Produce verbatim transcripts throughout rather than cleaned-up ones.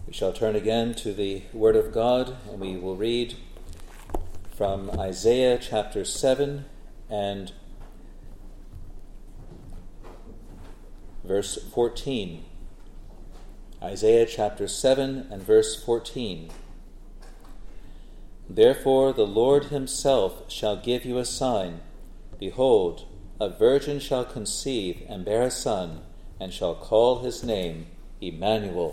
We shall turn again to the Word of God, and we will read from Isaiah chapter seven and verse fourteen. Isaiah chapter seven and verse fourteen. Therefore the Lord himself shall give you a sign. Behold, a virgin shall conceive and bear a son, and shall call his name Emmanuel.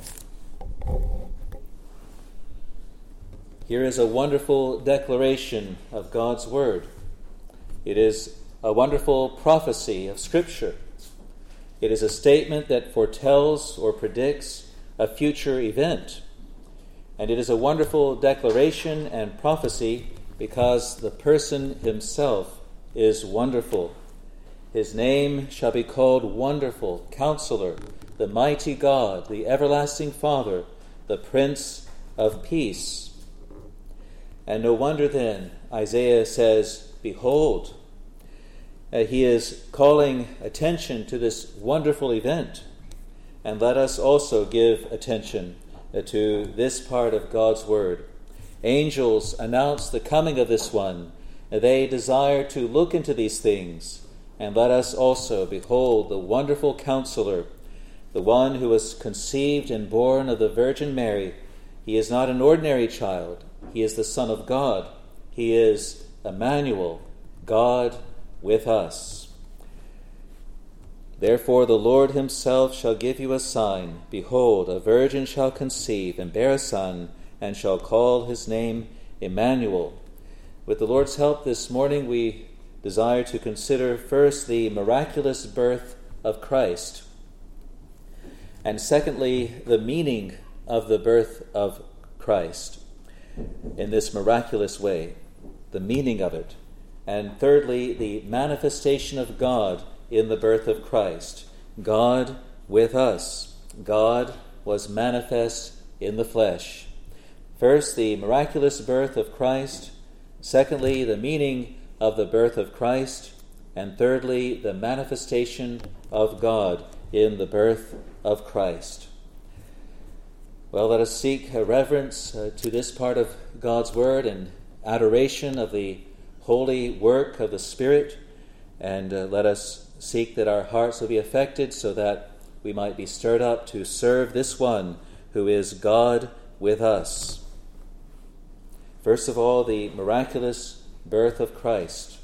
Here is a wonderful declaration of God's Word. It is a wonderful prophecy of Scripture. It is a statement that foretells or predicts a future event. And it is a wonderful declaration and prophecy because the person himself is wonderful. His name shall be called Wonderful, Counselor, the Mighty God, the Everlasting Father, the Prince of Peace. And no wonder then, Isaiah says, Behold. Uh, he is calling attention to this wonderful event. And let us also give attention uh, to this part of God's Word. Angels announce the coming of this one. Uh, they desire to look into these things. And let us also behold the wonderful Counselor, the one who was conceived and born of the Virgin Mary. He is not an ordinary child. He is the Son of God. He is Emmanuel, God with us. Therefore the Lord himself shall give you a sign. Behold, a virgin shall conceive and bear a son, and shall call his name Emmanuel. With the Lord's help this morning, we desire to consider first the miraculous birth of Christ, and secondly, the meaning of the birth of Christ in this miraculous way, the meaning of it. And thirdly, the manifestation of God in the birth of Christ. God with us. God was manifest in the flesh. First, the miraculous birth of Christ. Secondly, the meaning of the birth of Christ. And thirdly, the manifestation of God in the birth of Christ. Well, let us seek a reverence uh, to this part of God's Word and adoration of the holy work of the Spirit, and uh, let us seek that our hearts will be affected so that we might be stirred up to serve this one who is God with us. First of all, the miraculous birth of Christ.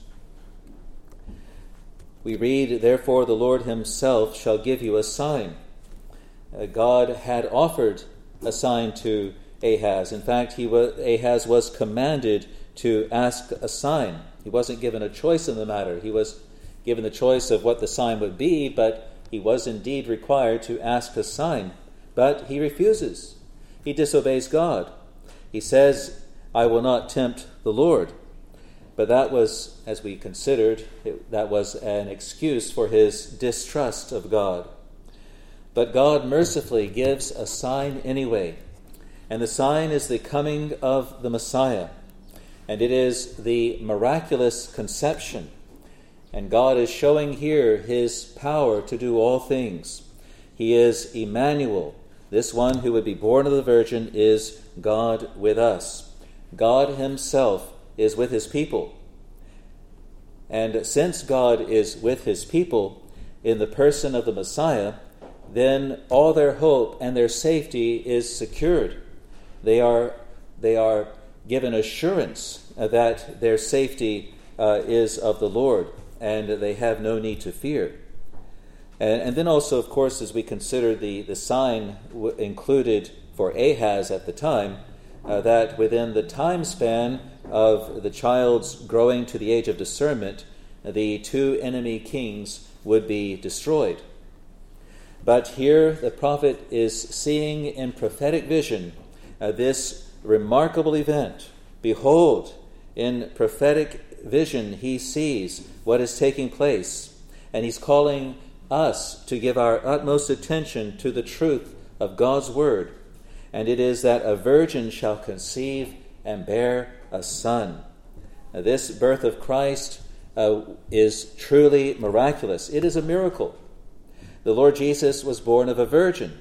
We read, Therefore the Lord himself shall give you a sign. Uh, God had offered a sign to Ahaz. In fact, he was, Ahaz was commanded to ask a sign. He wasn't given a choice in the matter. He was given the choice of what the sign would be, but he was indeed required to ask a sign. But he refuses. He disobeys God. He says, I will not tempt the Lord. But that was, as we considered, it, that was an excuse for his distrust of God. But God mercifully gives a sign anyway. And the sign is the coming of the Messiah. And it is the miraculous conception. And God is showing here his power to do all things. He is Emmanuel. This one who would be born of the Virgin is God with us. God himself is with his people. And since God is with his people in the person of the Messiah, then all their hope and their safety is secured. They are, they are given assurance that their safety uh, is of the Lord, and they have no need to fear. And, and then also, of course, as we consider the, the sign w- included for Ahaz at the time, uh, that within the time span of the child's growing to the age of discernment, the two enemy kings would be destroyed. But here the prophet is seeing in prophetic vision uh, this remarkable event. Behold, in prophetic vision he sees what is taking place, and he's calling us to give our utmost attention to the truth of God's word. And it is that a virgin shall conceive and bear a son. Now, this birth of Christ uh, is truly miraculous. It is a miracle. The Lord Jesus was born of a virgin,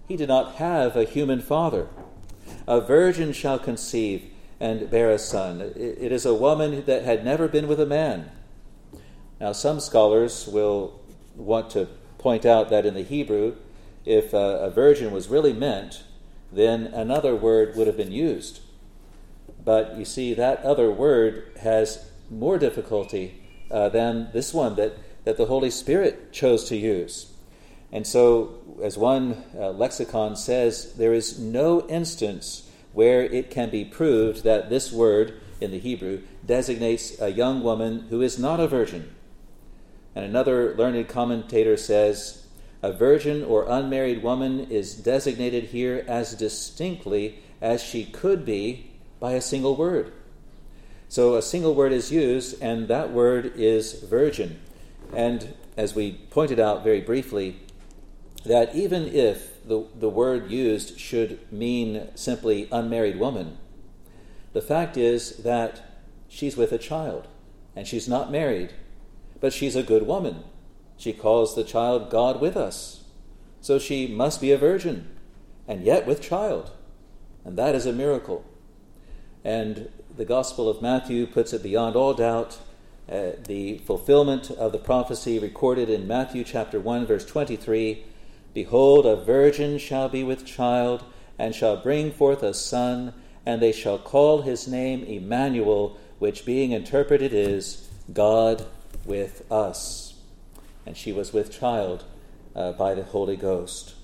he did not have a human father. A virgin shall conceive and bear a son. It is a woman that had never been with a man. Now, some scholars will want to point out that in the Hebrew, if a, a virgin was really meant, then another word would have been used. But you see, that other word has more difficulty uh, than this one that, that the Holy Spirit chose to use. And so, as one uh, lexicon says, there is no instance where it can be proved that this word in the Hebrew designates a young woman who is not a virgin. And another learned commentator says, a virgin or unmarried woman is designated here as distinctly as she could be by a single word. So a single word is used, and that word is virgin. And as we pointed out very briefly, that even if the, the word used should mean simply unmarried woman, the fact is that she's with a child, and she's not married, but she's a good woman. She calls the child God with us. So she must be a virgin, and yet with child. And that is a miracle. And the Gospel of Matthew puts it beyond all doubt. Uh, the fulfillment of the prophecy recorded in Matthew chapter one, verse twenty-three, behold, a virgin shall be with child, and shall bring forth a son, and they shall call his name Emmanuel, which being interpreted is God with us. And she was with child uh, by the Holy Ghost.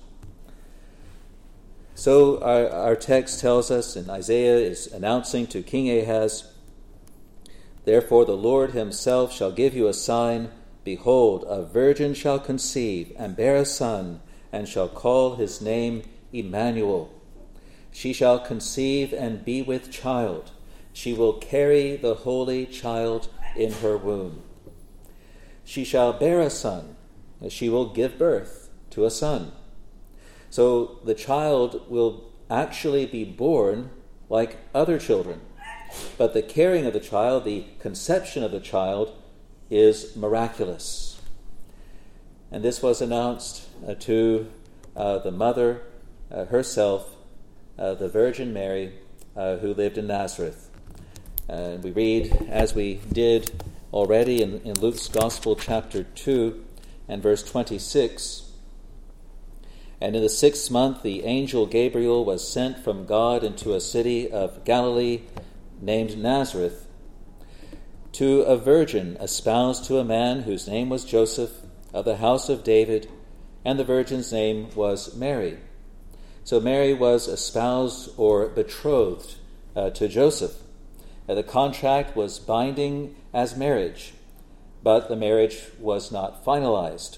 So our, our text tells us, and Isaiah is announcing to King Ahaz, therefore the Lord himself shall give you a sign. Behold, a virgin shall conceive and bear a son, and shall call his name Emmanuel. She shall conceive and be with child. She will carry the holy child in her womb. She shall bear a son. She will give birth to a son. So the child will actually be born like other children. But the carrying of the child, the conception of the child, is miraculous. And this was announced uh, to uh, the mother uh, herself, uh, the Virgin Mary, uh, who lived in Nazareth. And we read, as we did already in, in Luke's Gospel, chapter two, and verse twenty-six, and in the sixth month the angel Gabriel was sent from God into a city of Galilee named Nazareth, to a virgin espoused to a man whose name was Joseph, of the house of David, and the virgin's name was Mary. So Mary was espoused or betrothed uh, to Joseph. Uh, the contract was binding as marriage, but the marriage was not finalized.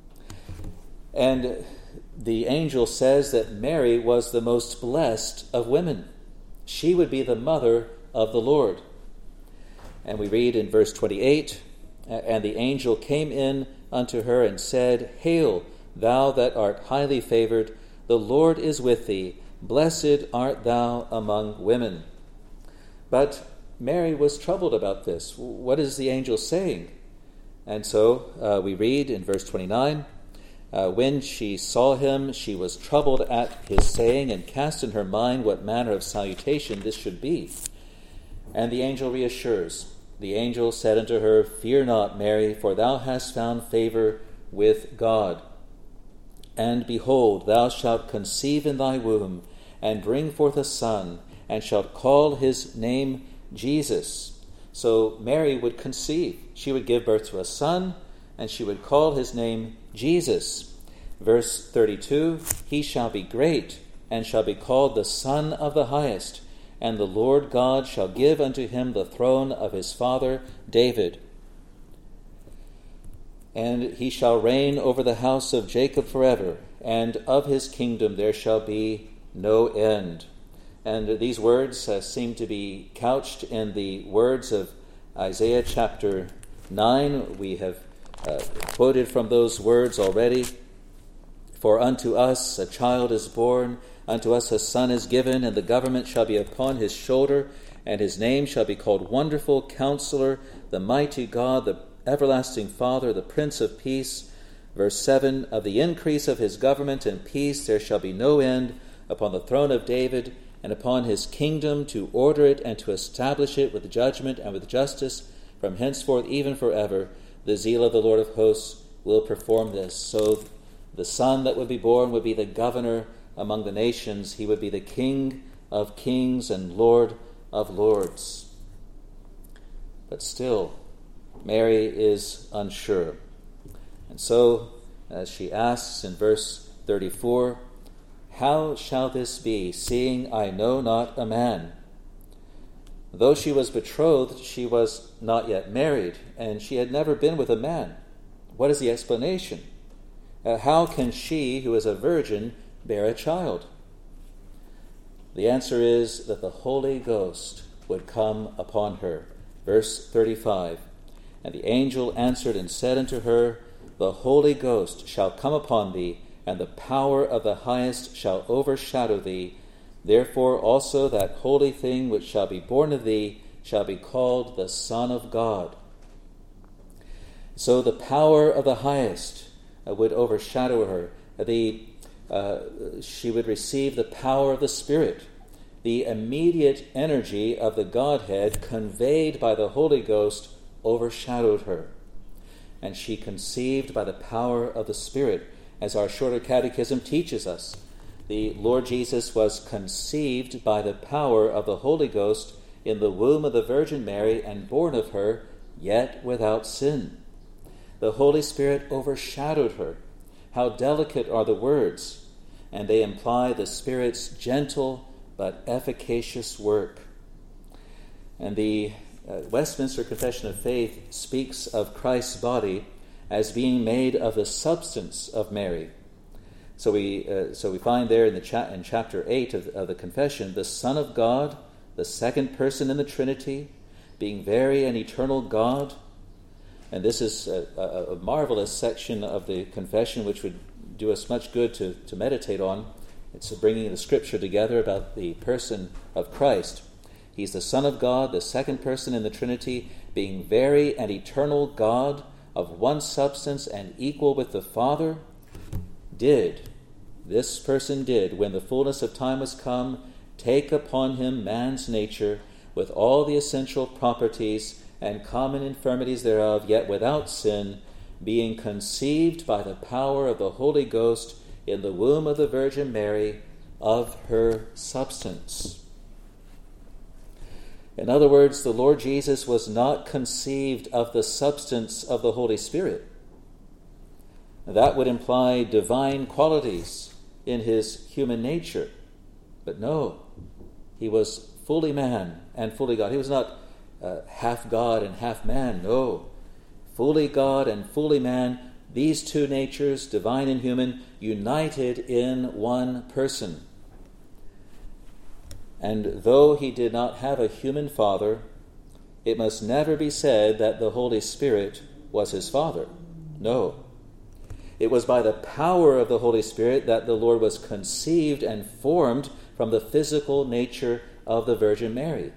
And the angel says that Mary was the most blessed of women. She would be the mother of the Lord. And we read in verse twenty-eight, and the angel came in unto her and said, Hail, thou that art highly favored, the Lord is with thee. Blessed art thou among women. But Mary was troubled about this. What is the angel saying? And so uh, we read in verse twenty-nine, Uh, when she saw him, she was troubled at his saying, and cast in her mind what manner of salutation this should be. And the angel reassures. The angel said unto her, Fear not, Mary, for thou hast found favor with God. And behold, thou shalt conceive in thy womb, and bring forth a son, and shalt call his name Jesus. So Mary would conceive. She would give birth to a son, and she would call his name Jesus. Verse thirty-two, He shall be great, and shall be called the Son of the Highest, and the Lord God shall give unto him the throne of his father David. And he shall reign over the house of Jacob forever, and of his kingdom there shall be no end. And these words uh, seem to be couched in the words of Isaiah chapter nine. We have uh, quoted from those words already. For unto us a child is born, unto us a son is given, and the government shall be upon his shoulder, and his name shall be called Wonderful Counselor, the Mighty God, the Everlasting Father, the Prince of Peace. Verse seven, of the increase of his government and peace there shall be no end upon the throne of David and upon his kingdom, to order it and to establish it with judgment and with justice from henceforth even forever. The zeal of the Lord of hosts will perform this. So the son that would be born would be the governor among the nations. He would be the King of kings and Lord of lords. But still, Mary is unsure. And so, as she asks in verse thirty-four, how shall this be, seeing I know not a man? Though she was betrothed, she was not yet married, and she had never been with a man. What is the explanation? Uh, how can she, who is a virgin, bear a child? The answer is that the Holy Ghost would come upon her. Verse thirty-five, and the angel answered and said unto her, the Holy Ghost shall come upon thee, and the power of the highest shall overshadow thee. Therefore also that holy thing which shall be born of thee shall be called the Son of God. So the power of the highest uh, would overshadow her. The, uh, she would receive the power of the Spirit, the immediate energy of the Godhead conveyed by the Holy Ghost overshadowed her. And she conceived by the power of the Spirit. As our shorter catechism teaches us, the Lord Jesus was conceived by the power of the Holy Ghost in the womb of the Virgin Mary and born of her, yet without sin. The Holy Spirit overshadowed her. How delicate are the words, and they imply the Spirit's gentle but efficacious work. And the uh, Westminster Confession of Faith speaks of Christ's body as being made of the substance of Mary. So we uh, so we find there in the cha- in chapter eight of, of the Confession, the Son of God, the second person in the Trinity, being very and eternal God. And this is a, a, a marvelous section of the Confession which would do us much good to, to meditate on. It's bringing the Scripture together about the person of Christ. He's the Son of God, the second person in the Trinity, being very and eternal God, of one substance and equal with the Father, did, this person did, when the fullness of time was come, take upon him man's nature with all the essential properties and common infirmities thereof, yet without sin, being conceived by the power of the Holy Ghost in the womb of the Virgin Mary, of her substance. In other words, the Lord Jesus was not conceived of the substance of the Holy Spirit. That would imply divine qualities in his human nature. But no, he was fully man and fully God. He was not uh, half God and half man. No, fully God and fully man, these two natures, divine and human, united in one person. And though he did not have a human father, it must never be said that the Holy Spirit was his father. No. It was by the power of the Holy Spirit that the Lord was conceived and formed from the physical nature of the Virgin Mary.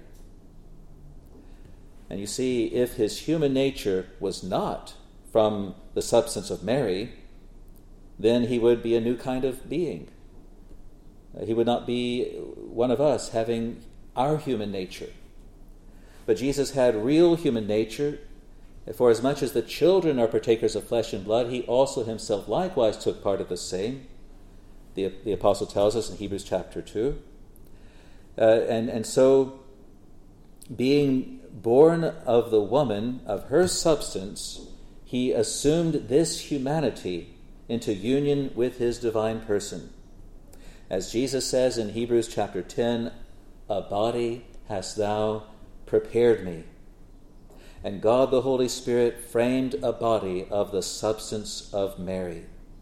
And you see, if his human nature was not from the substance of Mary, then he would be a new kind of being. He would not be one of us having our human nature. But Jesus had real human nature. For as much as the children are partakers of flesh and blood, he also himself likewise took part of the same. The, the apostle tells us in Hebrews chapter two. Uh, and, and so, being born of the woman, of her substance, he assumed this humanity into union with his divine person. As Jesus says in Hebrews chapter ten, a body hast thou prepared me. And God the Holy Spirit framed a body of the substance of Mary.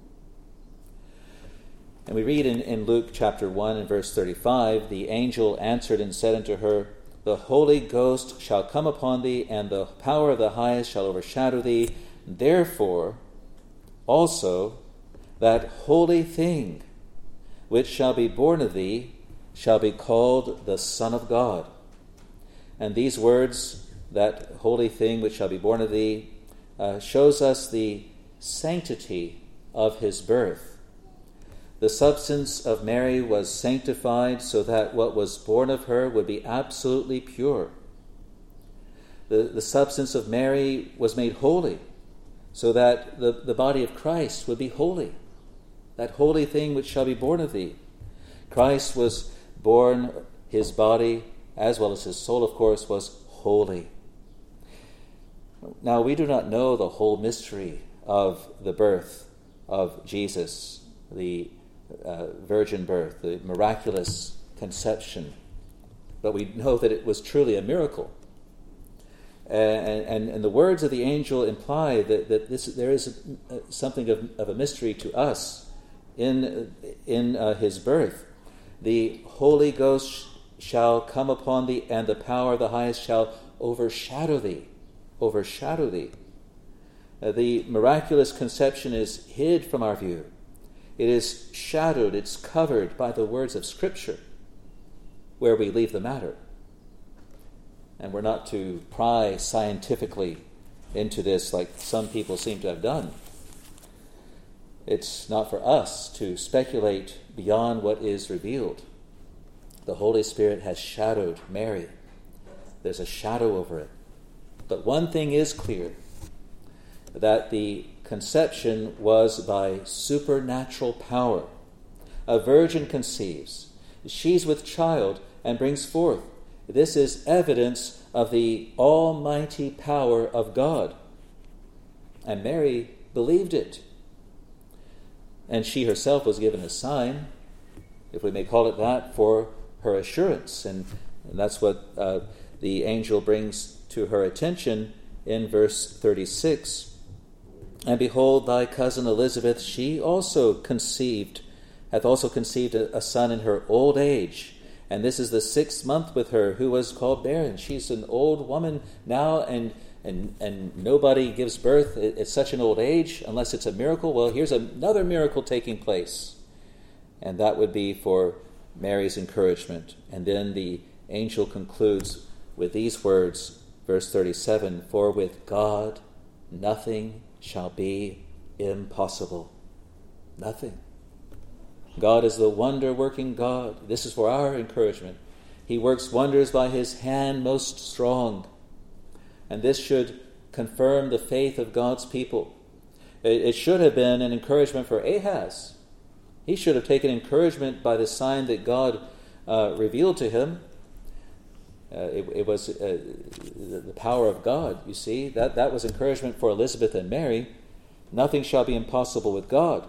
And we read in, in Luke chapter one and verse thirty-five, the angel answered and said unto her, the Holy Ghost shall come upon thee, and the power of the highest shall overshadow thee. Therefore also that holy thing which shall be born of thee shall be called the Son of God. And these words, that holy thing which shall be born of thee, uh, shows us the sanctity of his birth. The substance of Mary was sanctified so that what was born of her would be absolutely pure. The, the substance of Mary was made holy so that the, the body of Christ would be holy, that holy thing which shall be born of thee. Christ was born, his body, as well as his soul, of course, was holy. Now, we do not know the whole mystery of the birth of Jesus, the uh, virgin birth, the miraculous conception, but we know that it was truly a miracle. And, and, and the words of the angel imply that, that this, there is a, something of, of a mystery to us in, in uh, his birth. The Holy Ghost shall come upon thee, and the power of the highest shall overshadow thee. Overshadow thee. Uh, the miraculous conception is hid from our view. It is shadowed, it's covered by the words of Scripture, where we leave the matter. And we're not to pry scientifically into this like some people seem to have done. It's not for us to speculate beyond what is revealed. The Holy Spirit has shadowed Mary. There's a shadow over it. But one thing is clear, that the conception was by supernatural power. A virgin conceives. She's with child and brings forth. This is evidence of the almighty power of God. And Mary believed it. And she herself was given a sign, if we may call it that, for her assurance. And, and that's what uh, the angel brings to her attention in verse thirty-six. And behold, thy cousin Elizabeth, she also conceived, hath also conceived a, a son in her old age. And this is the sixth month with her, who was called barren. She's an old woman now, and and and nobody gives birth at, at such an old age unless it's a miracle. Well, here's another miracle taking place. And that would be for Mary's encouragement. And then the angel concludes with these words, verse thirty-seven, for with God nothing shall be impossible. Nothing. God is the wonder-working God. This is for our encouragement. He works wonders by his hand most strong. And this should confirm the faith of God's people. It, it should have been an encouragement for Ahaz. He should have taken encouragement by the sign that God uh, revealed to him. Uh, it, it was uh, the power of God, you see. That, that was encouragement for Elizabeth and Mary. Nothing shall be impossible with God.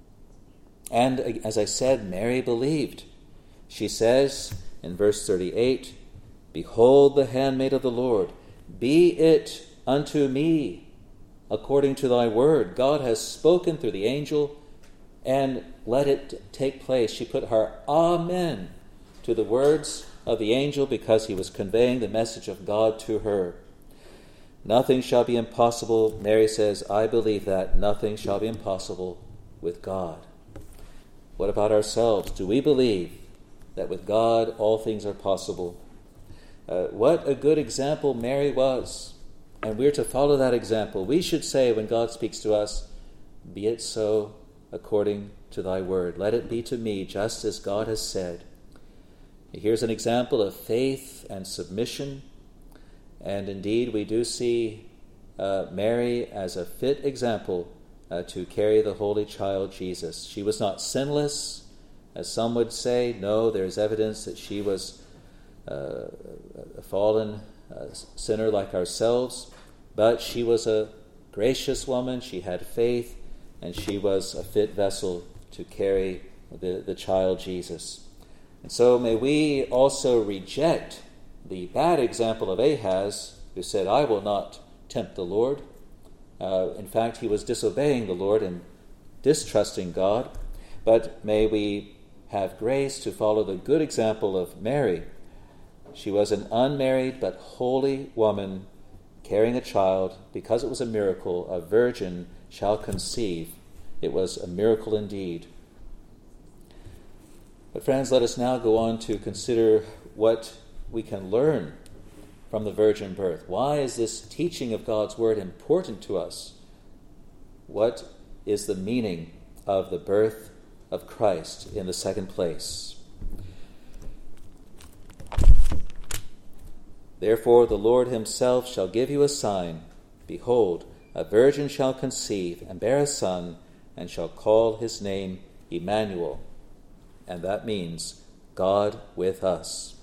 And as I said, Mary believed. She says in verse thirty-eight, behold the handmaid of the Lord, be it unto me according to thy word. God has spoken through the angel, and let it take place. She put her amen to the words of the angel because he was conveying the message of God to her. Nothing shall be impossible. Mary says, I believe that. Nothing shall be impossible with God. What about ourselves? Do we believe that with God all things are possible? Uh, what a good example Mary was. And we're to follow that example. We should say when God speaks to us, be it so according to thy word. Let it be to me just as God has said. Here's an example of faith and submission. And indeed, we do see uh, Mary as a fit example uh, to carry the Holy Child Jesus. She was not sinless, as some would say. No, there's evidence that she was uh, a fallen uh, sinner like ourselves. But she was a gracious woman. She had faith, and she was a fit vessel to carry the, the child Jesus. And so may we also reject the bad example of Ahaz, who said, I will not tempt the Lord. Uh, in fact, he was disobeying the Lord and distrusting God. But may we have grace to follow the good example of Mary. She was an unmarried but holy woman carrying a child. Because it was a miracle, a virgin shall conceive. It was a miracle indeed. But friends, let us now go on to consider what we can learn from the virgin birth. Why is this teaching of God's word important to us? What is the meaning of the birth of Christ in the second place. Therefore the Lord himself shall give you a sign. Behold, a virgin shall conceive and bear a son, and shall call his name Emmanuel. And that means God with us.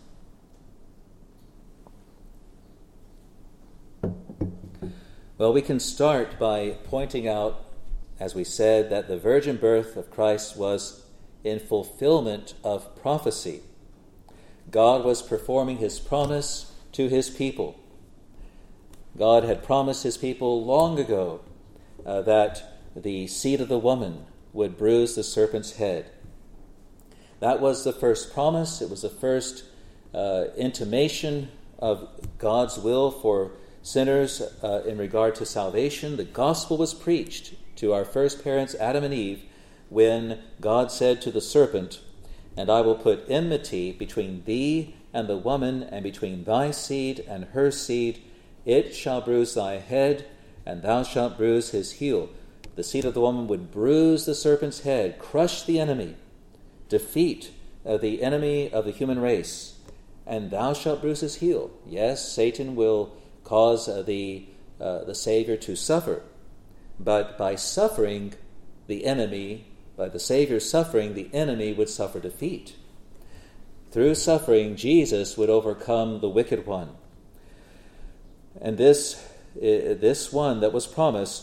Well, we can start by pointing out, as we said, that the virgin birth of Christ was in fulfillment of prophecy. God was performing his promise to his people. God had promised his people long ago uh, that the seed of the woman would bruise the serpent's head. That was the first promise. It was the first uh, intimation of God's will for sinners uh, in regard to salvation. The gospel was preached to our first parents, Adam and Eve, when God said to the serpent, "And I will put enmity between thee and the woman, and between thy seed and her seed. It shall bruise thy head, and thou shalt bruise his heel." The seed of the woman would bruise the serpent's head, crush the enemy, defeat uh, the enemy of the human race, and thou shalt bruise his heel. Yes, Satan will cause uh, the uh, the Savior to suffer, but by suffering the enemy, by the Savior's suffering, the enemy would suffer defeat. Through suffering, Jesus would overcome the wicked one. And this, uh, this one that was promised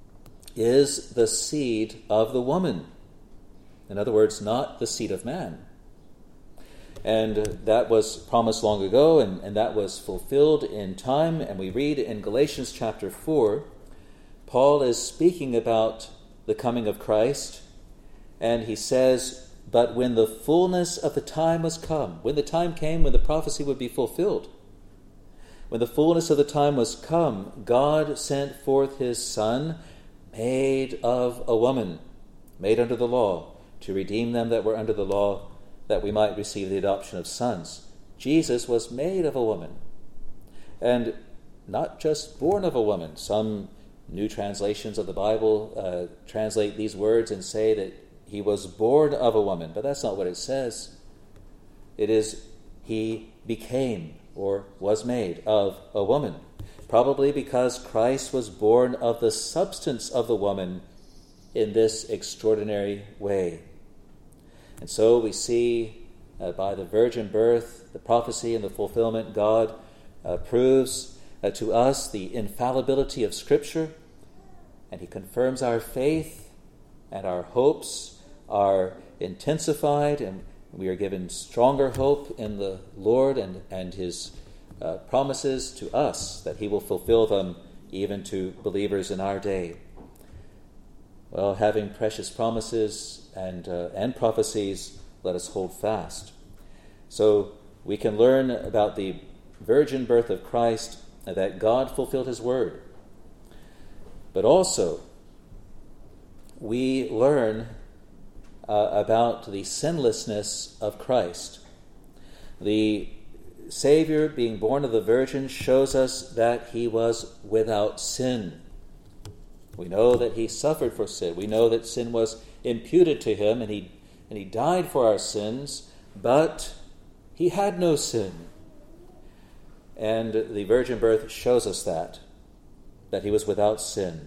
is the seed of the woman. In other words, not the seed of man. And that was promised long ago, and, and that was fulfilled in time. And we read in Galatians chapter four, Paul is speaking about the coming of Christ, and he says, "But when the fullness of the time was come," when the time came when the prophecy would be fulfilled, when the fullness of the time was come, God sent forth his Son, made of a woman, made under the law, to redeem them that were under the law, that we might receive the adoption of sons. Jesus was made of a woman, and not just born of a woman. Some new translations of the Bible uh, translate these words and say that he was born of a woman, but that's not what it says. It is he became or was made of a woman, probably because Christ was born of the substance of the woman in this extraordinary way. And so we see uh, by the virgin birth, the prophecy and the fulfillment, God uh, proves uh, to us the infallibility of Scripture, and he confirms our faith, and our hopes are intensified, and we are given stronger hope in the Lord and, and his uh, promises to us, that he will fulfill them even to believers in our day. Well, having precious promises and uh, and prophecies, let us hold fast. So we can learn about the virgin birth of Christ, that God fulfilled his word. But also, we learn uh, about the sinlessness of Christ. The Savior, being born of the Virgin, shows us that he was without sin. We know that he suffered for sin. We know that sin was imputed to him, and he and he died for our sins, but he had no sin. And the virgin birth shows us that, that he was without sin.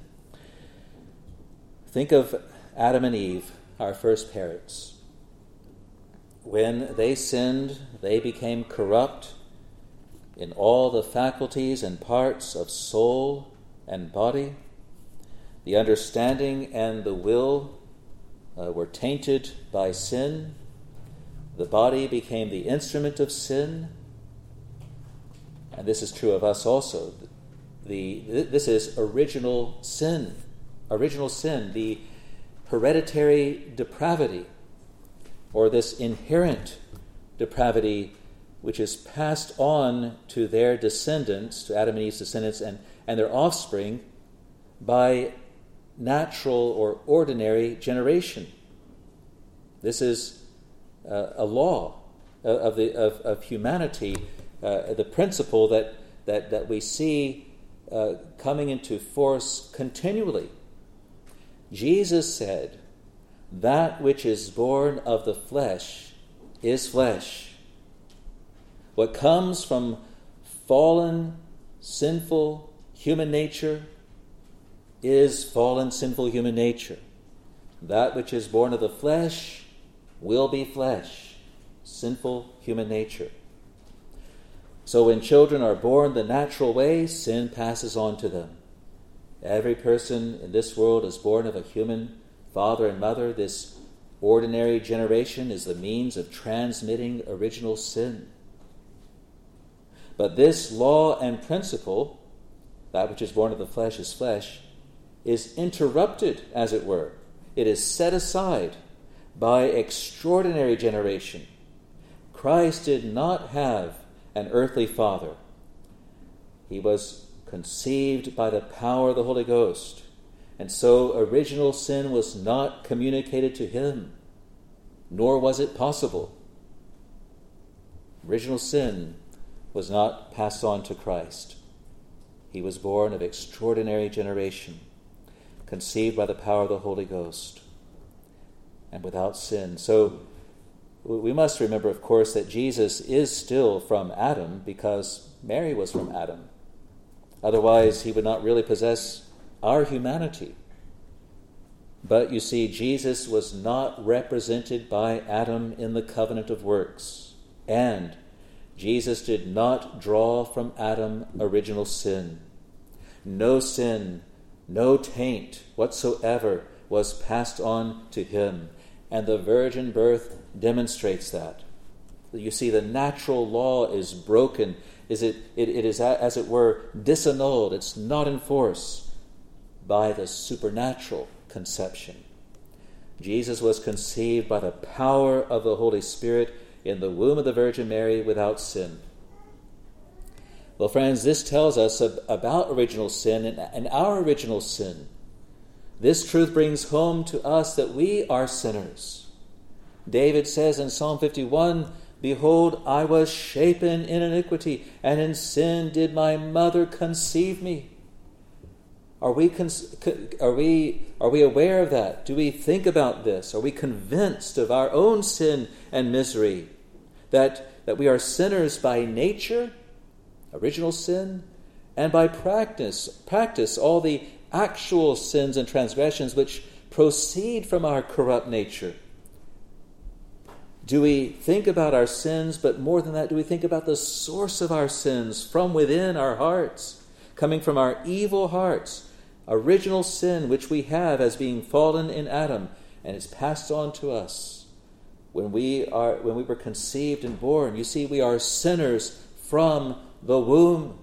Think of Adam and Eve, our first parents. When they sinned, they became corrupt in all the faculties and parts of soul and body. The understanding and the will uh, were tainted by sin. The body became the instrument of sin. And this is true of us also. The, this is original sin. Original sin, the hereditary depravity, or this inherent depravity which is passed on to their descendants, to Adam and Eve's descendants and, and their offspring, by natural or ordinary generation. This is uh, a law of the of, of humanity, uh, the principle that that that we see uh, coming into force continually. Jesus said, "That which is born of the flesh is flesh." What comes from fallen, sinful human nature is fallen, sinful human nature. That which is born of the flesh will be flesh, sinful human nature. So when children are born the natural way, sin passes on to them. Every person in this world is born of a human father and mother. This ordinary generation is the means of transmitting original sin. But this law and principle, that which is born of the flesh is flesh, is interrupted, as it were. It is set aside by extraordinary generation. Christ did not have an earthly father. He was conceived by the power of the Holy Ghost, and so original sin was not communicated to him, nor was it possible. Original sin was not passed on to Christ. He was born of extraordinary generation, conceived by the power of the Holy Ghost, and without sin. So we must remember, of course, that Jesus is still from Adam because Mary was from Adam. Otherwise, he would not really possess our humanity. But you see, Jesus was not represented by Adam in the covenant of works. And Jesus did not draw from Adam original sin. No sin, no taint whatsoever was passed on to him. And the virgin birth demonstrates that. You see, the natural law is broken. Is it, it, it is, as it were, disannulled. It's not in force by the supernatural conception. Jesus was conceived by the power of the Holy Spirit in the womb of the Virgin Mary without sin. Well, friends, this tells us about original sin and, and our original sin. This truth brings home to us that we are sinners. David says in Psalm fifty-one, "Behold, I was shapen in iniquity, and in sin did my mother conceive me." Are we, cons- are we, are we aware of that? Do we think about this? Are we convinced of our own sin and misery? That, that we are sinners by nature, original sin, and by practice, practice all the actual sins and transgressions which proceed from our corrupt nature? Do we think about our sins, but more than that, do we think about the source of our sins from within our hearts, coming from our evil hearts, original sin which we have as being fallen in Adam, and is passed on to us when we are when we were conceived and born? You see, we are sinners from the womb.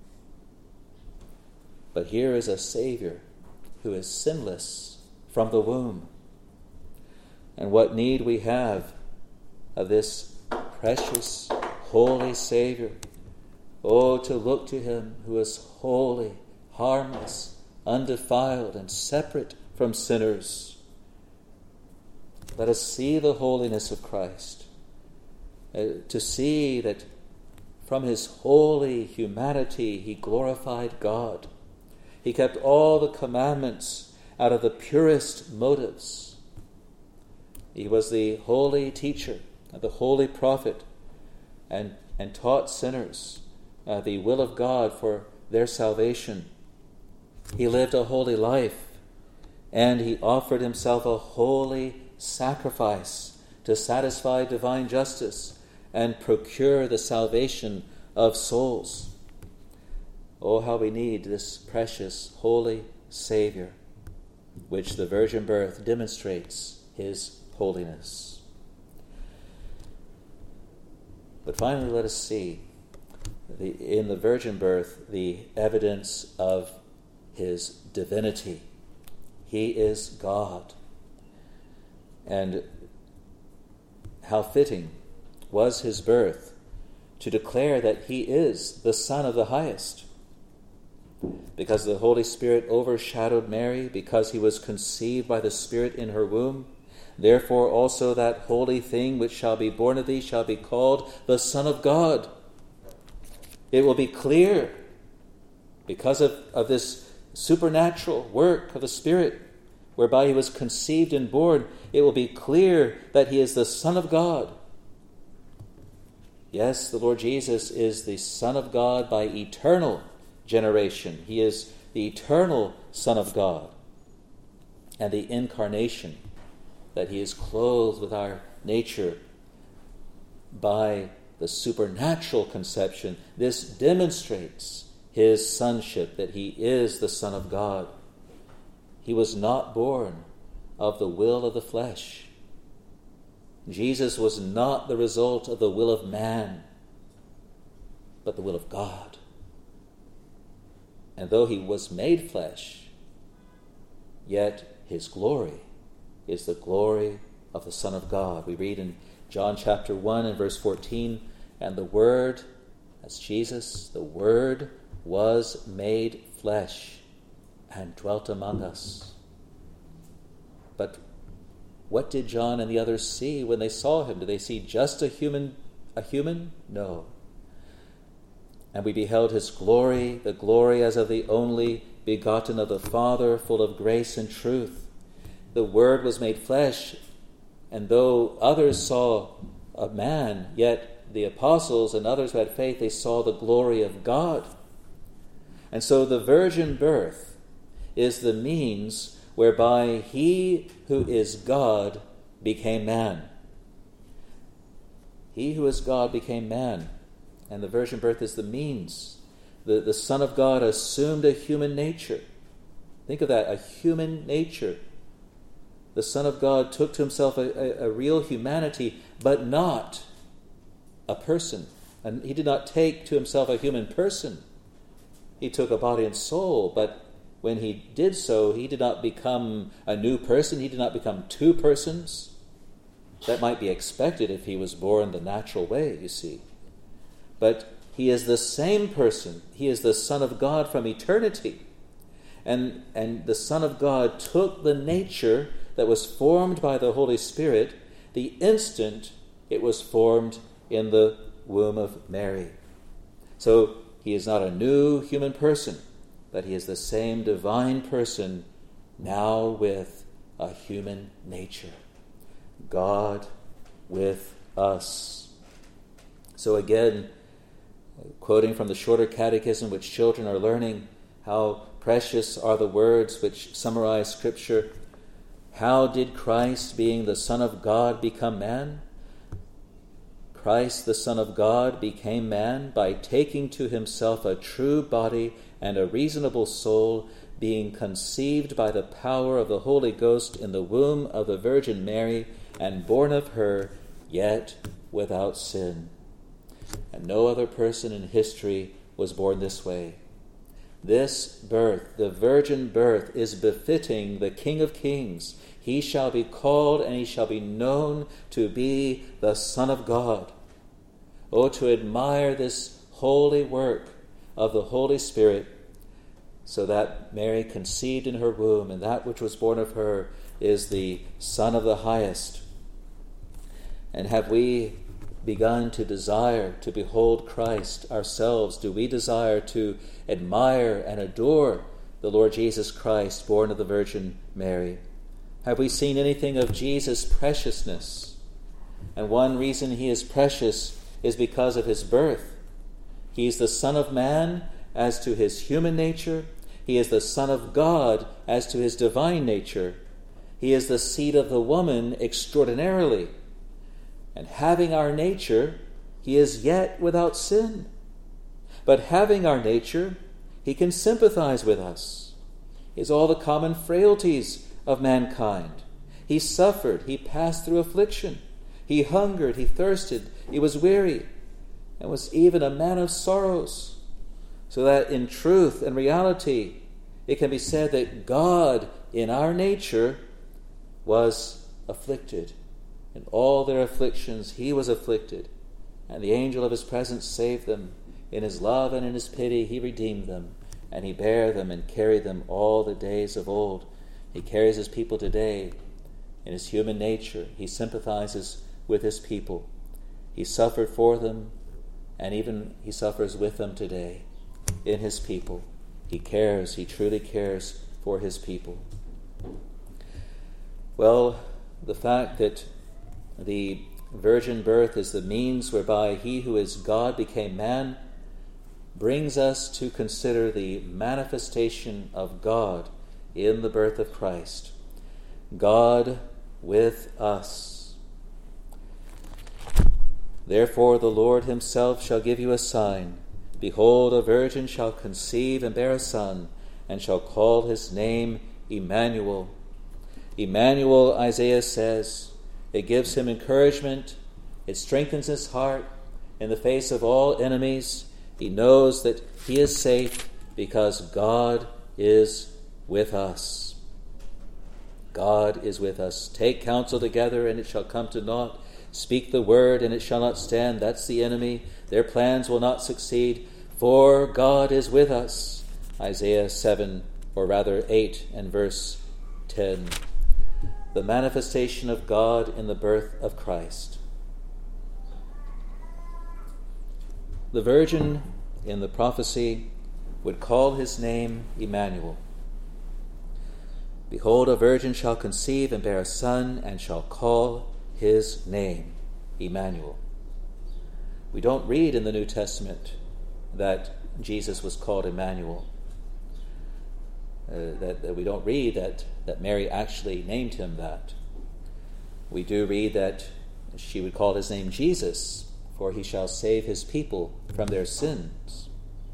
But here is a Savior who is sinless from the womb. And what need we have of this precious, holy Savior. Oh, to look to him who is holy, harmless, undefiled, and separate from sinners. Let us see the holiness of Christ. Uh, to see that from his holy humanity he glorified God. He kept all the commandments out of the purest motives. He was the holy teacher, the holy prophet, and, and taught sinners uh, the will of God for their salvation. He lived a holy life, and he offered himself a holy sacrifice to satisfy divine justice and procure the salvation of souls. Oh, how we need this precious, holy Savior, which the virgin birth demonstrates his holiness. But finally, let us see the, in the virgin birth the evidence of his divinity. He is God. And how fitting was his birth to declare that he is the Son of the Highest. Because the Holy Spirit overshadowed Mary, because he was conceived by the Spirit in her womb, therefore also that holy thing which shall be born of thee shall be called the Son of God. It will be clear, because of, of this supernatural work of the Spirit, whereby he was conceived and born, it will be clear that he is the Son of God. Yes, the Lord Jesus is the Son of God by eternal generation. He is the eternal Son of God. And the incarnation, that he is clothed with our nature by the supernatural conception, this demonstrates his sonship, that he is the Son of God. He was not born of the will of the flesh. Jesus was not the result of the will of man, but the will of God. And though he was made flesh, yet his glory is the glory of the Son of God. We read in John chapter one and verse fourteen, and the Word, that's Jesus, the Word was made flesh and dwelt among us. But what did John and the others see when they saw him? Did they see just a human, a human? No. And we beheld his glory, the glory as of the only begotten of the Father, full of grace and truth. The Word was made flesh, and though others saw a man, yet the apostles and others who had faith, they saw the glory of God. And so the virgin birth is the means whereby he who is God became man. He who is God became man. And the virgin birth is the means. The, the Son of God assumed a human nature. Think of that, a human nature. The Son of God took to himself a, a, a real humanity, but not a person. And he did not take to himself a human person. He took a body and soul, but when he did so, he did not become a new person. He did not become two persons. That might be expected if he was born the natural way, you see. But he is the same person. He is the Son of God from eternity. And, and the Son of God took the nature that was formed by the Holy Spirit the instant it was formed in the womb of Mary. So he is not a new human person, but he is the same divine person now with a human nature. God with us. So again, quoting from the Shorter Catechism, which children are learning, how precious are the words which summarize Scripture. How did Christ, being the Son of God, become man? Christ, the Son of God, became man by taking to himself a true body and a reasonable soul, being conceived by the power of the Holy Ghost in the womb of the Virgin Mary, and born of her, yet without sin. And no other person in history was born this way. This birth, the virgin birth, is befitting the King of Kings. He shall be called, and he shall be known to be the Son of God. Oh, to admire this holy work of the Holy Spirit, so that Mary conceived in her womb, and that which was born of her is the Son of the Highest. And have we begun to desire to behold Christ ourselves? Do we desire to admire and adore the Lord Jesus Christ, born of the Virgin Mary? Have we seen anything of Jesus' preciousness? And one reason he is precious is because of his birth. He is the Son of Man as to his human nature. He is the Son of God as to his divine nature. He is the seed of the woman extraordinarily. And having our nature, he is yet without sin. But having our nature, he can sympathize with us. He has all the common frailties of mankind. He suffered, he passed through affliction. He hungered, he thirsted, he was weary, and was even a man of sorrows. So that in truth and reality, it can be said that God in our nature was afflicted. In all their afflictions, he was afflicted, and the angel of his presence saved them. In his love and in his pity, he redeemed them, and he bare them and carried them all the days of old. He carries his people today in his human nature. He sympathizes with his people. He suffered for them, and even he suffers with them today in his people. He cares, he truly cares for his people. Well, the fact that the virgin birth is the means whereby he who is God became man brings us to consider the manifestation of God in the birth of Christ. God with us. Therefore the Lord himself shall give you a sign. Behold, a virgin shall conceive and bear a son, and shall call his name Emmanuel. Emmanuel, Isaiah says, it gives him encouragement. It strengthens his heart in the face of all enemies. He knows that he is safe because God is with us. God is with us. Take counsel together, and it shall come to naught. Speak the word, and it shall not stand. That's the enemy. Their plans will not succeed, for God is with us. Isaiah seven, or rather eight, and verse ten. The manifestation of God in the birth of Christ. The virgin in the prophecy would call his name Emmanuel. Behold, a virgin shall conceive and bear a son, and shall call his name Emmanuel. We don't read in the New Testament that Jesus was called Emmanuel. Uh, that, that we don't read that, that Mary actually named him that. We do read that she would call his name Jesus, for he shall save his people from their sins.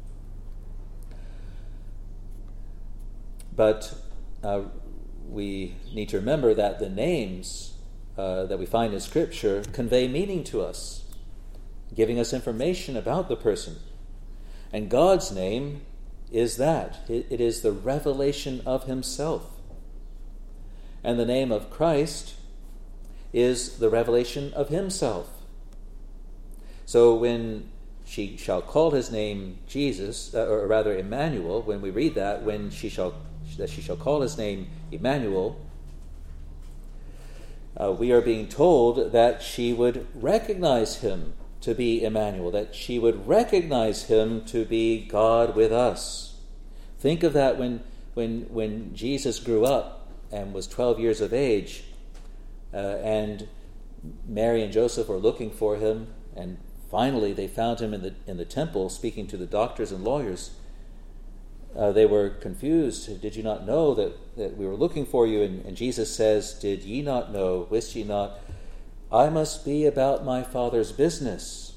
But uh, we need to remember that the names uh, that we find in Scripture convey meaning to us, giving us information about the person. And God's name is that. It, it is the revelation of himself. And the name of Christ is the revelation of himself. So when she shall call his name Jesus, uh, or rather Emmanuel, when we read that, when she shall that she shall call his name Emmanuel, uh, we are being told that she would recognize him to be Emmanuel, that she would recognize him to be God with us. Think of that when when when Jesus grew up and was twelve years of age, uh, and Mary and Joseph were looking for him, and finally they found him in the in the temple speaking to the doctors and lawyers. Uh, they were confused. Did you not know that, that we were looking for you? And, and Jesus says, did ye not know, wist ye not, I must be about my Father's business.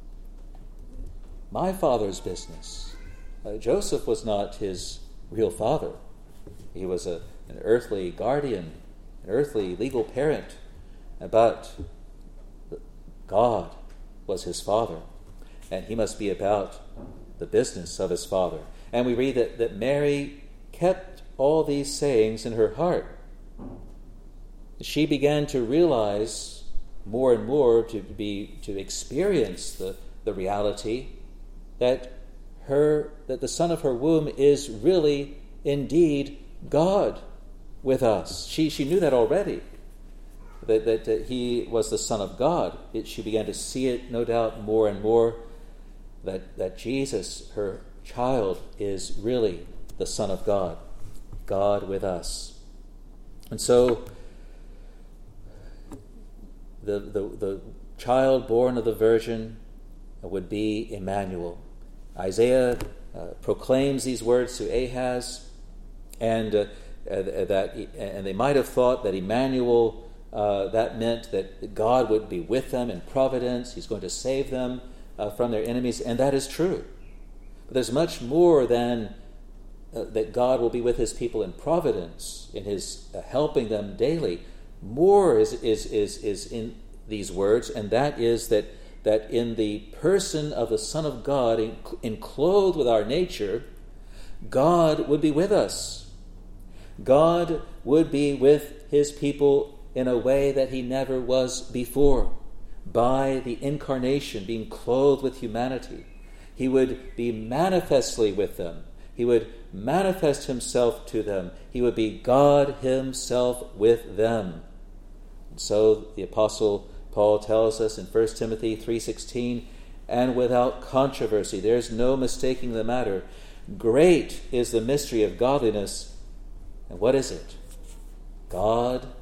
My Father's business. Uh, Joseph was not his real father. He was a, an earthly guardian, an earthly legal parent. But God was his father, and he must be about the business of his father. And we read that, that Mary kept all these sayings in her heart. She began to realize more and more, to be to experience the, the reality that her that the son of her womb is really indeed God with us. She she knew that already, that, that, that he was the Son of God. It, she began to see it, no doubt, more and more, that, that Jesus, her child, is really the Son of God, God with us. And so the, the, the child born of the Virgin would be Emmanuel. Isaiah uh, proclaims these words to Ahaz, and uh, uh, that and they might have thought that Emmanuel, uh, that meant that God would be with them in providence. He's going to save them uh, from their enemies, and that is true. But there's much more than uh, that God will be with his people in providence, in his uh, helping them daily. More is is is is in these words, and that is that that in the person of the Son of God, in, in clothed with our nature, God would be with us. God would be with his people in a way that he never was before, by the incarnation, being clothed with humanity. He would be manifestly with them. He would manifest himself to them. He would be God himself with them. And so the Apostle Paul tells us in First Timothy three sixteen, and without controversy, there's no mistaking the matter, great is the mystery of godliness. And what is it? God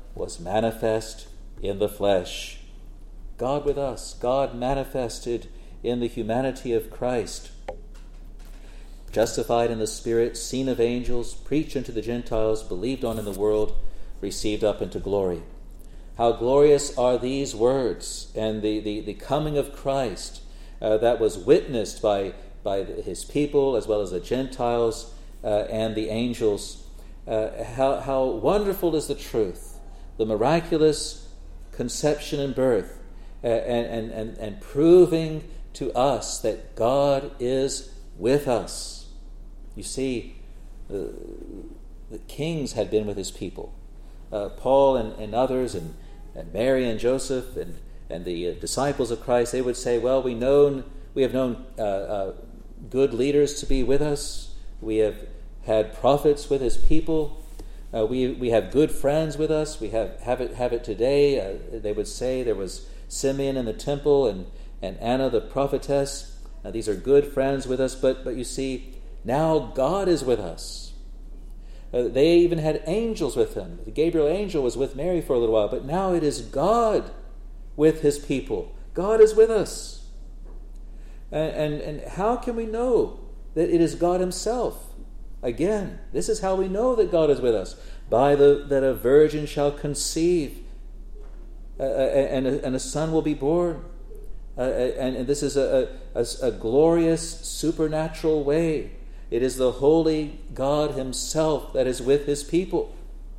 was manifest in the flesh. God with us, God manifested in the humanity of Christ. Justified in the Spirit, seen of angels, preached unto the Gentiles, believed on in the world, received up into glory. How glorious are these words and the, the, the coming of Christ uh, that was witnessed by, by his people as well as the Gentiles uh, and the angels. Uh, how, how wonderful is the truth, the miraculous conception and birth, uh, and, and, and, and proving to us that God is with us. You see, the, the kings had been with his people. Uh, Paul and, and others, and, and Mary and Joseph, and, and the uh, disciples of Christ, they would say, well, we known we have known uh, uh, good leaders to be with us. We have had prophets with his people. Uh, we we have good friends with us. We have, have it have it today. Uh, they would say there was Simeon in the temple and, and Anna the prophetess. Uh, these are good friends with us. But but you see, now God is with us. Uh, they even had angels with them. The Gabriel angel was with Mary for a little while. But now it is God with his people. God is with us. And, and, and how can we know that it is God himself? Again, this is how we know that God is with us. By the that a virgin shall conceive, uh, and, a, and a son will be born. Uh, and, and this is a, a, a glorious supernatural way. It is the holy God himself that is with his people.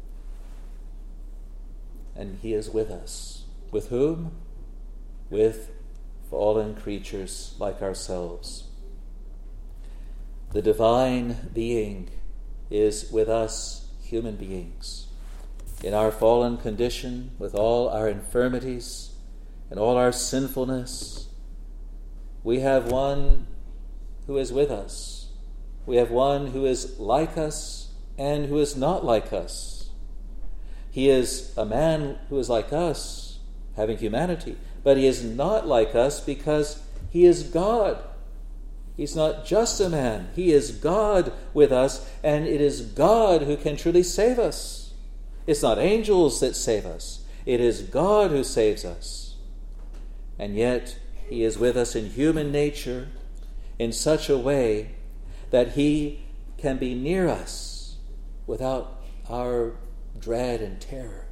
And he is with us. With whom? With fallen creatures like ourselves. The divine being is with us human beings. In our fallen condition, with all our infirmities and all our sinfulness, we have one who is with us. We have one who is like us and who is not like us. He is a man who is like us, having humanity, but he is not like us because he is God. He's not just a man. He is God with us, and it is God who can truly save us. It's not angels that save us. It is God who saves us. And yet, he is with us in human nature in such a way that he can be near us without our dread and terror.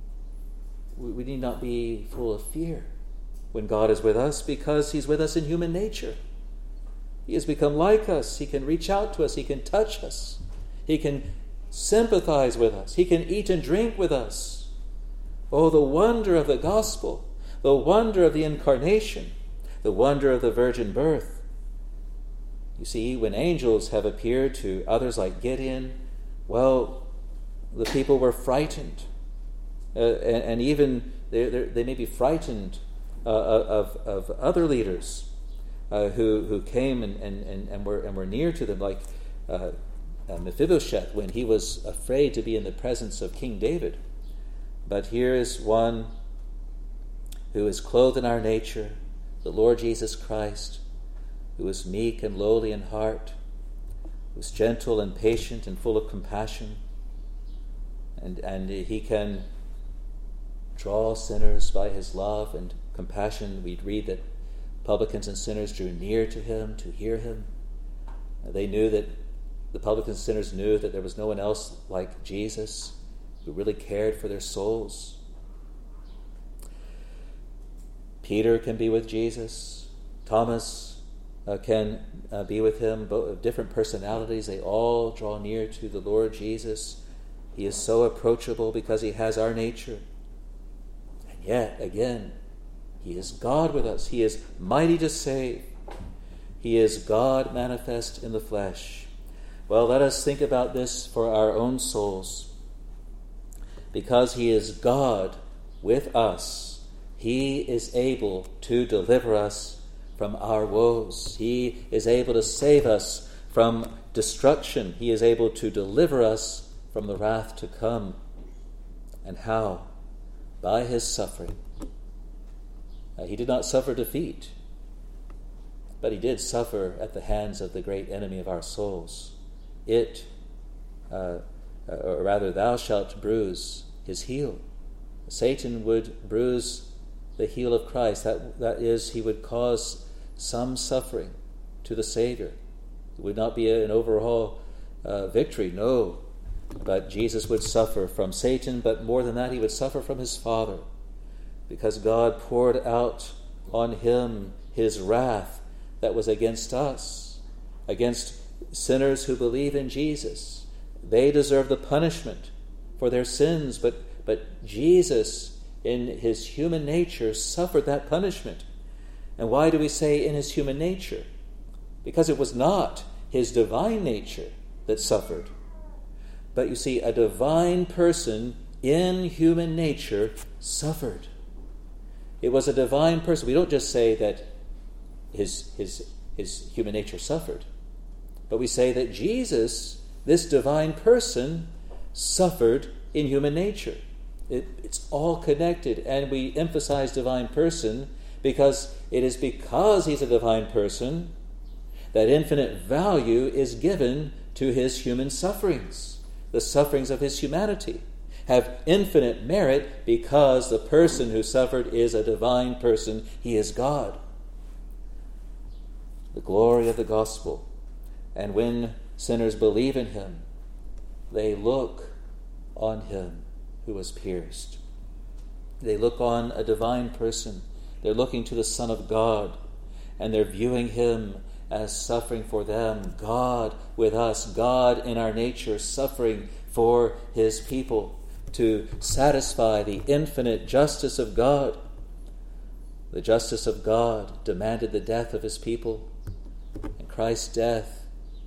We need not be full of fear when God is with us because he's with us in human nature. He has become like us. He can reach out to us. He can touch us. He can sympathize with us. He can eat and drink with us. Oh, the wonder of the gospel, the wonder of the incarnation, the wonder of the virgin birth. You see, when angels have appeared to others like Gideon, well, the people were frightened. Uh, and, and even they, they may be frightened uh, of, of other leaders. Uh, who who came and, and, and, and were and were near to them, like uh, uh, Mephibosheth, when he was afraid to be in the presence of King David. But here is one who is clothed in our nature, the Lord Jesus Christ, who is meek and lowly in heart, who is gentle and patient and full of compassion, and and he can draw sinners by his love and compassion. We read that publicans and sinners drew near to him to hear him. They knew that the publicans and sinners knew that there was no one else like Jesus who really cared for their souls. Peter can be with Jesus. Thomas uh, can uh, be with him. Both different personalities. They all draw near to the Lord Jesus. He is so approachable because he has our nature. And yet, again, he is God with us. He is mighty to save. He is God manifest in the flesh. Well, let us think about this for our own souls. Because he is God with us, he is able to deliver us from our woes. He is able to save us from destruction. He is able to deliver us from the wrath to come. And how? By his suffering. Uh, he did not suffer defeat, but he did suffer at the hands of the great enemy of our souls. It, uh, or rather, thou shalt bruise his heel. Satan would bruise the heel of Christ. That, that is, he would cause some suffering to the Savior. It would not be an overall uh, victory, no. But Jesus would suffer from Satan, but more than that, he would suffer from his Father, because God poured out on him his wrath that was against us, against sinners who believe in Jesus. They deserve the punishment for their sins, but, but Jesus, in his human nature, suffered that punishment. And why do we say in his human nature? Because it was not his divine nature that suffered. But you see, a divine person in human nature suffered. It was a divine person. We don't just say that his, his, his human nature suffered, but we say that Jesus, this divine person, suffered in human nature. It, it's all connected, and we emphasize divine person because it is because he's a divine person that infinite value is given to his human sufferings. The sufferings of his humanity have infinite merit because the person who suffered is a divine person. He is God. The glory of the gospel. And when sinners believe in him, they look on him who was pierced. They look on a divine person. They're looking to the Son of God, and they're viewing him as suffering for them. God with us, God in our nature, suffering for his people to satisfy the infinite justice of God. The justice of God demanded the death of his people, and Christ's death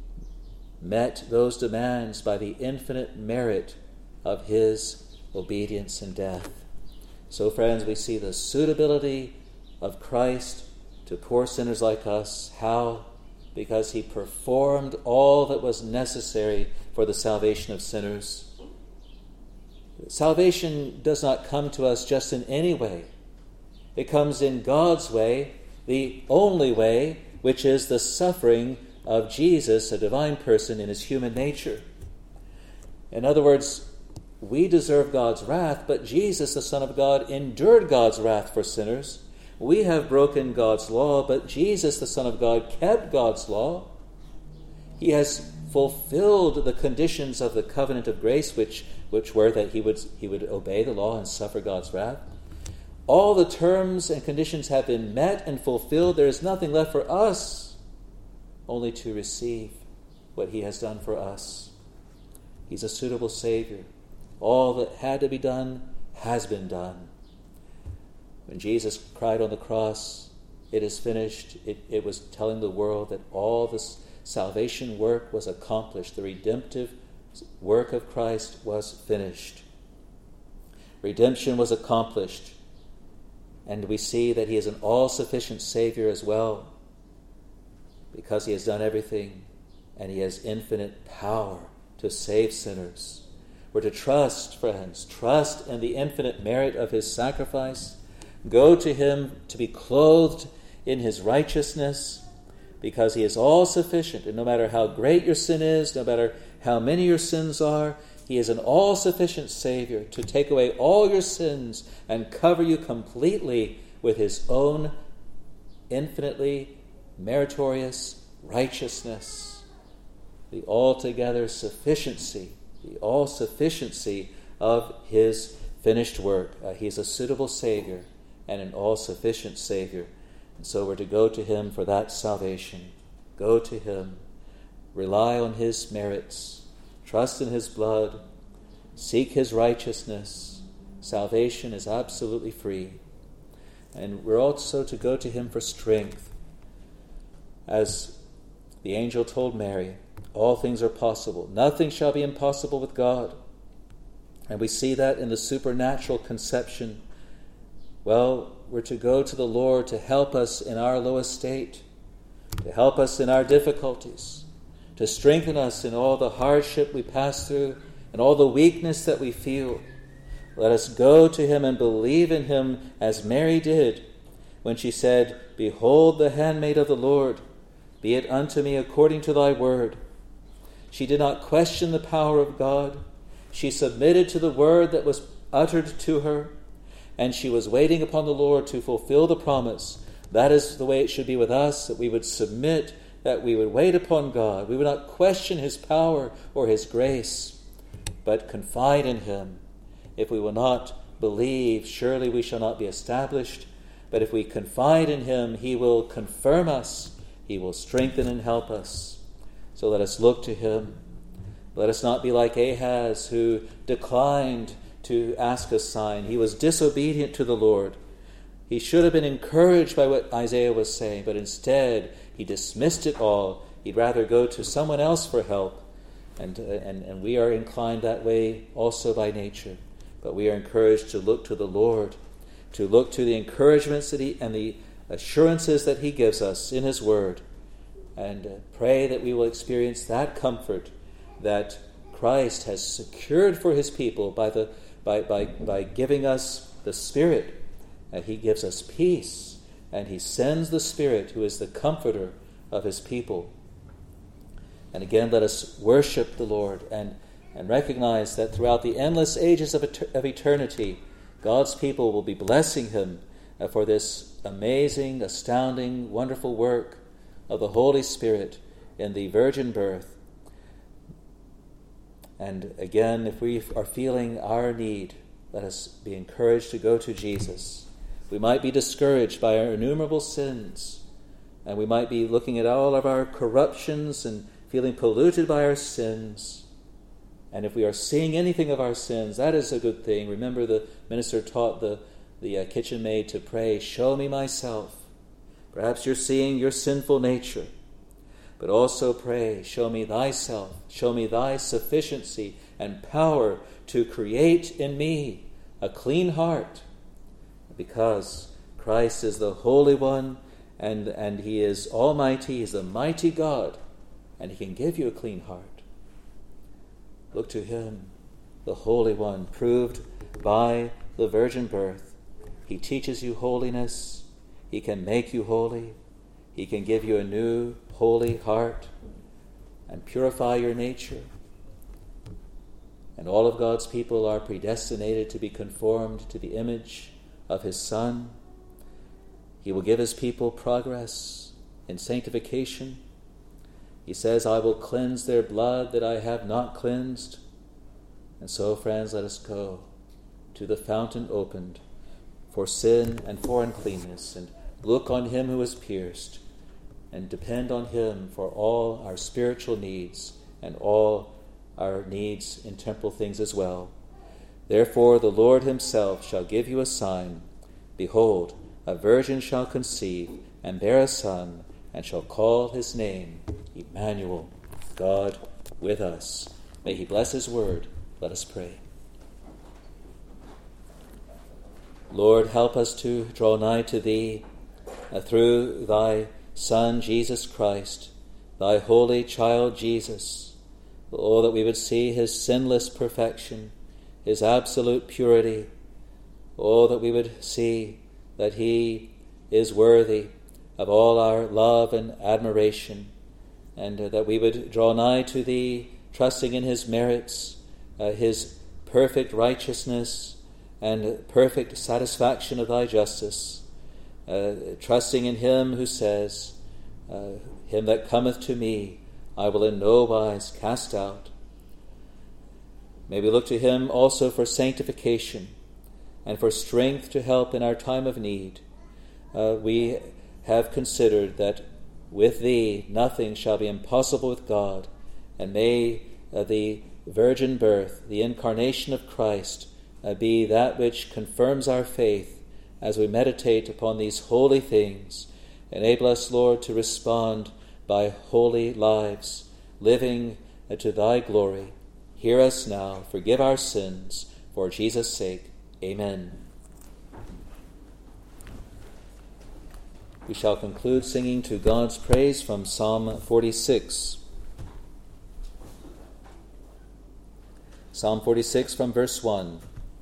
met those demands by the infinite merit of his obedience and death. So, friends, we see the suitability of Christ to poor sinners like us. How? Because he performed all that was necessary for the salvation of sinners. Salvation does not come to us just in any way. It comes in God's way, the only way, which is the suffering of Jesus, a divine person in his human nature. In other words, we deserve God's wrath, but Jesus, the Son of God, endured God's wrath for sinners. We have broken God's law, but Jesus, the Son of God, kept God's law. He has fulfilled the conditions of the covenant of grace, which, which were that he would, he would obey the law and suffer God's wrath. All the terms and conditions have been met and fulfilled. There is nothing left for us, only to receive what he has done for us. He's a suitable Savior. All that had to be done has been done. When Jesus cried on the cross, "It is finished," it, it was telling the world that all this salvation work was accomplished. The redemptive work of Christ was finished. Redemption was accomplished. And we see that he is an all-sufficient Savior as well, because he has done everything, and he has infinite power to save sinners. We're to trust, friends, trust in the infinite merit of his sacrifice. Go to him to be clothed in his righteousness, because he is all-sufficient. And no matter how great your sin is, no matter how many your sins are, he is an all-sufficient Savior to take away all your sins and cover you completely with his own infinitely meritorious righteousness. The altogether sufficiency, the all-sufficiency of his finished work. Uh, he is a suitable Savior and an all-sufficient Savior. And so we're to go to him for that salvation. Go to him. Rely on his merits. Trust in his blood. Seek his righteousness. Salvation is absolutely free. And we're also to go to him for strength. As the angel told Mary, all things are possible. Nothing shall be impossible with God. And we see that in the supernatural conception. Well, we're to go to the Lord to help us in our low estate, to help us in our difficulties, to strengthen us in all the hardship we pass through and all the weakness that we feel. Let us go to him and believe in him as Mary did when she said, "Behold the handmaid of the Lord, be it unto me according to thy word." She did not question the power of God. She submitted to the word that was uttered to her. and she was waiting upon the Lord to fulfill the promise. That is the way it should be with us, that we would submit, that we would wait upon God. We would not question his power or his grace, but confide in him. If we will not believe, surely we shall not be established. But if we confide in him, he will confirm us. He will strengthen and help us. So let us look to him. Let us not be like Ahaz, who declined to ask a sign. He was disobedient to the Lord. He should have been encouraged by what Isaiah was saying, but instead he dismissed it all. He'd rather go to someone else for help. And, uh, and, and we are inclined that way also by nature. But we are encouraged to look to the Lord, to look to the encouragements that he, and the assurances that he gives us in his word, and uh, pray that we will experience that comfort that Christ has secured for his people by, the, by, by, by giving us the Spirit. And he gives us peace, and he sends the Spirit, who is the comforter of his people. And again, let us worship the Lord and, and recognize that throughout the endless ages of, et- of eternity, God's people will be blessing him uh, for this amazing, astounding, wonderful work of the Holy Spirit in the virgin birth. And again, if we are feeling our need, let us be encouraged to go to Jesus. We might be discouraged by our innumerable sins, and we might be looking at all of our corruptions and feeling polluted by our sins. And if we are seeing anything of our sins, that is a good thing. Remember, the minister taught the, the uh, kitchen maid to pray, "Show me myself." Perhaps you're seeing your sinful nature, but also pray, "Show me thyself, show me thy sufficiency and power to create in me a clean heart," because Christ is the Holy One, and, and he is almighty, he is the mighty God, and he can give you a clean heart. Look to him, the Holy One, proved by the virgin birth. He teaches you holiness. He can make you holy. He can give you a new, holy heart and purify your nature. And all of God's people are predestinated to be conformed to the image of his Son. He will give his people progress in sanctification. He says, "I will cleanse their blood that I have not cleansed." And so, friends, let us go to the fountain opened for sin and for uncleanness, and look on him who was pierced, and depend on him for all our spiritual needs and all our needs in temporal things as well. "Therefore the Lord himself shall give you a sign. Behold, a virgin shall conceive and bear a son, and shall call his name Emmanuel," God with us. May he bless his word. Let us pray. Lord, help us to draw nigh to thee uh, through thy Son, Jesus Christ, thy holy child, Jesus. Oh, that we would see his sinless perfection, his absolute purity. Oh, that we would see that he is worthy of all our love and admiration, and uh, that we would draw nigh to thee, trusting in his merits, uh, his perfect righteousness, and perfect satisfaction of thy justice, uh, trusting in him who says, uh, "Him that cometh to me, I will in no wise cast out." May we look to him also for sanctification and for strength to help in our time of need. Uh, we have considered that with thee nothing shall be impossible with God, and may uh, the virgin birth, the incarnation of Christ, uh, be that which confirms our faith as we meditate upon these holy things. Enable us, Lord, to respond by holy lives, living uh, to thy glory. Hear us now, forgive our sins, for Jesus' sake. Amen. We shall conclude singing to God's praise from Psalm forty-six. Psalm forty-six from verse one.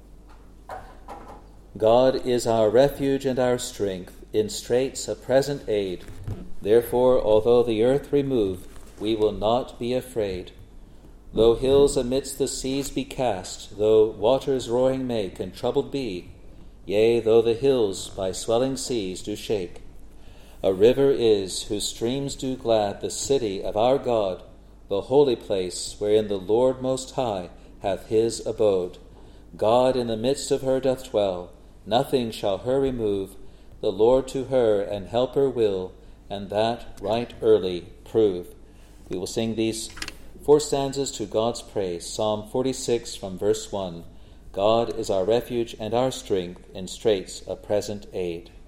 God is our refuge and our strength, in straits a present aid. Therefore, although the earth remove, we will not be afraid. Though hills amidst the seas be cast, though waters roaring make and troubled be, yea, though the hills by swelling seas do shake. A river is, whose streams do glad the city of our God, the holy place wherein the Lord Most High hath his abode. God in the midst of her doth dwell, nothing shall her remove. The Lord to her an helper will, and that right early prove. We will sing these four stanzas to God's praise. Psalm forty-six from verse one. God is our refuge and our strength in straits of present aid.